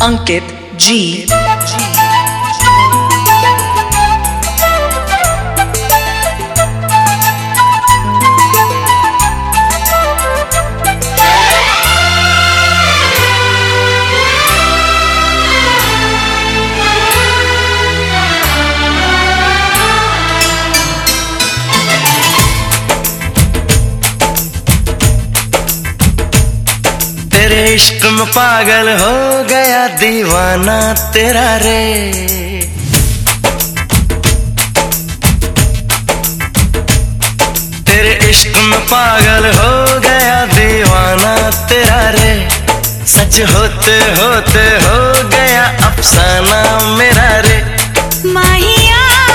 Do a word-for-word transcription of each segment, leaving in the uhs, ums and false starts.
अंकित जी। तेरे इश्क में पागल हो गया दीवाना तेरा रे। तेरे इश्क में पागल हो गया दीवाना तेरा रे। सच होते होते हो गया अफसाना मेरा रे। माहिया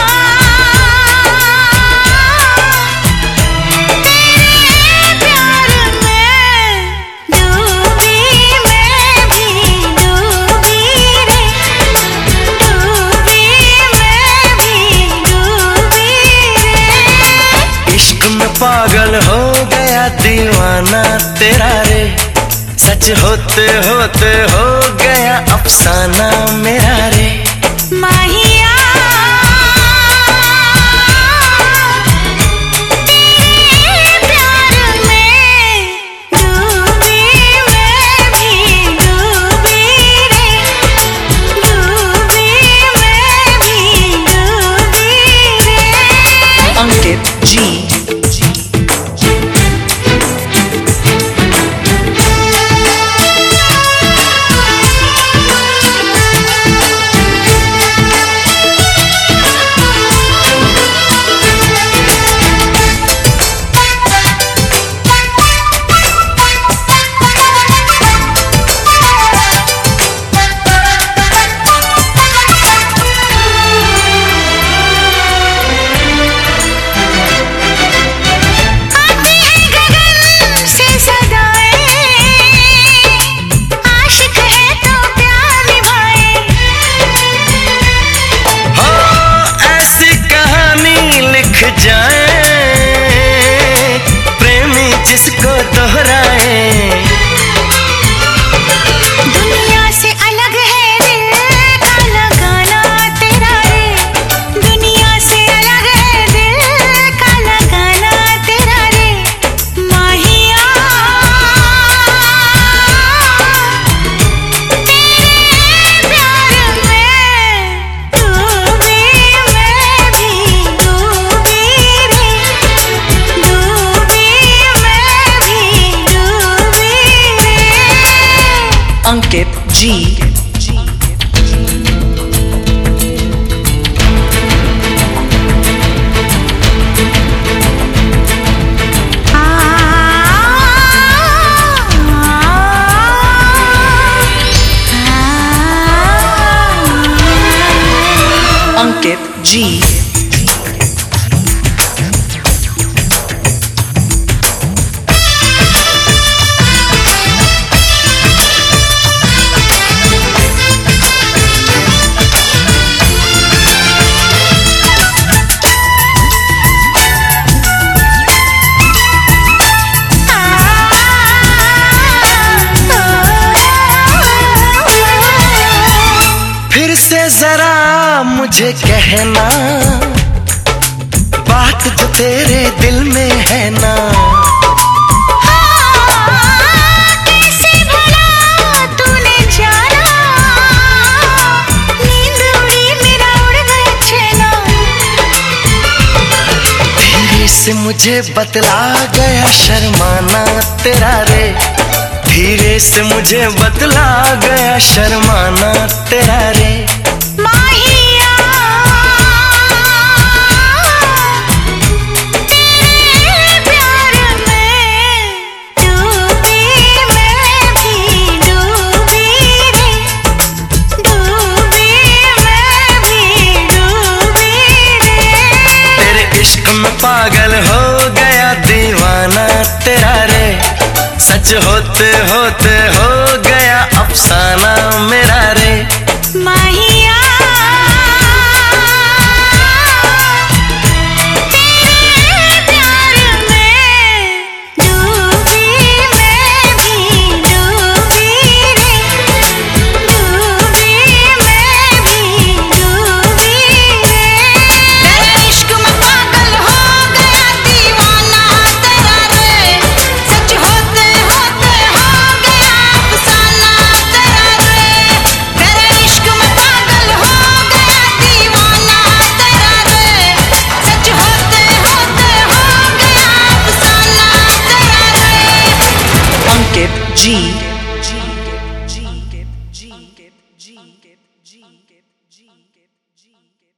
पागल हो गया दीवाना तेरा रे। सच होते होते हो गया अफसाना मेरा रे। माहिया अंकित जी। जाए प्रेमी जिसको दोहराए। दुनिया से अलग है दिल का लगाना तेरा रे। दुनिया से अलग है दिल का लगाना तेरा रे। माहिया तेरे प्यार में डूबी मैं भी डूबी रे। डूबी मैं भी डूबी रे। अंकित जी। अंकित जी। फिर से जरा मुझे कहना बात जो तेरे दिल में है ना। कैसे भला तूने जाना। नींद उड़ी मेरा उड़ गया चैना। धीरे से मुझे बतला गया शर्माना तेरा रे। धीरे से मुझे बतला गया शर्माना तेरा रे। माहिया तेरे प्यार में डूबी मैं भी डूबी रे। डूबी मैं भी डूबी रे। तेरे इश्क में पागल हो गया दीवाना तेरा रे। सच होते होते हो गया अफसाना मेरा रे। माहिया तेरे प्यार में डूबी मैं भी डूबी रे। डूबी G Ankit G Ankit G Ankit G Ankit G Ankit